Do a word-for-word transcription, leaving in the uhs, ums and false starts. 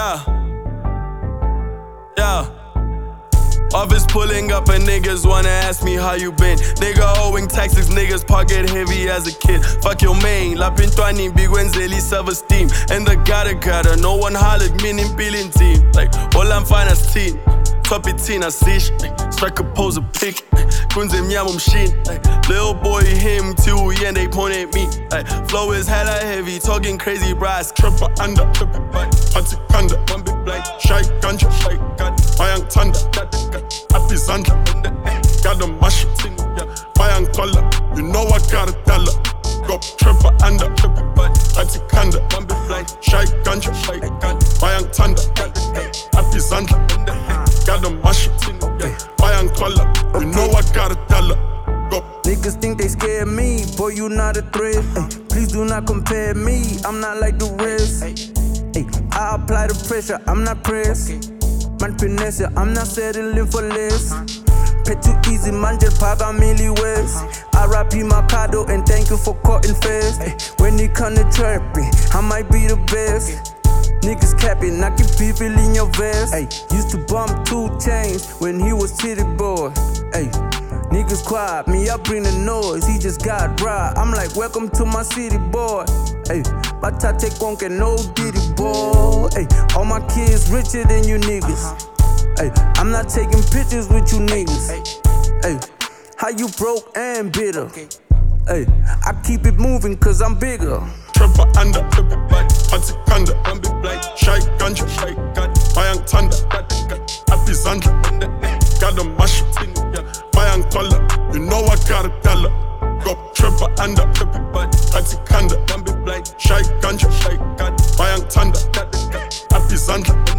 Yeah. Yeah. Office pulling up and niggas wanna ask me how you been. Nigga owing taxes, niggas pocket heavy as a kid. Fuck your main, la pintwani bigwenzeli self-esteem. And the gotta gotta, no one hollered, meaning billing team. Like, all I'm fine as teen. Top it teen, I see shit. Strike a pose a pic. Kunze mnyamo machine. Little boy him too, yeah, they point at me. Like, flow is hella heavy, talking crazy brass. Tripper under, tripper back. Party kanda, one big blind. Shy ganja, shy gun. Mayang thunder, happy Zandra. Got a mash, Mayang collar. You know I gotta tell her. Go tripper under, tripper back. Party kanda, one big blind. Shy ganja, shy gun. Mayang thunder, happy Zandra. Got a mash, Mayang collar. You know I gotta tell her. Niggas think they scared me, boy, you not a threat. Ay, please do not compare me, I'm not like the rest. Ay, I apply the pressure, I'm not pressed. Man finesse, I'm not settling for less. Pay too easy, man, just paga Millie West. R I P Mercado and thank you for cutting fast. Ay, when it come to trapping, I might be the best. Niggas capping, I keep people in your vest. Ay, used to bump two chains when he was city boy. Ay, niggas quiet, me I bring the noise, he just got dry. I'm like, welcome to my city, boy. Ay, Batate Konke, no Diddy, boy. Ay, all my kids richer than you niggas. Ay, I'm not taking pictures with you niggas. Ay, how you broke and bitter? Ay, I keep it moving cause I'm bigger. Tripper under, tripper back, party kanda, one big blind. Shy ganja, shy gun, Mayang thunder, happy Zandra. Got a mash, Mayang collar, you know I gotta tell her. Go tripper under, tripper back, party kanda, one big blind. Shy ganja, shy gun, Mayang thunder, happy Zandra.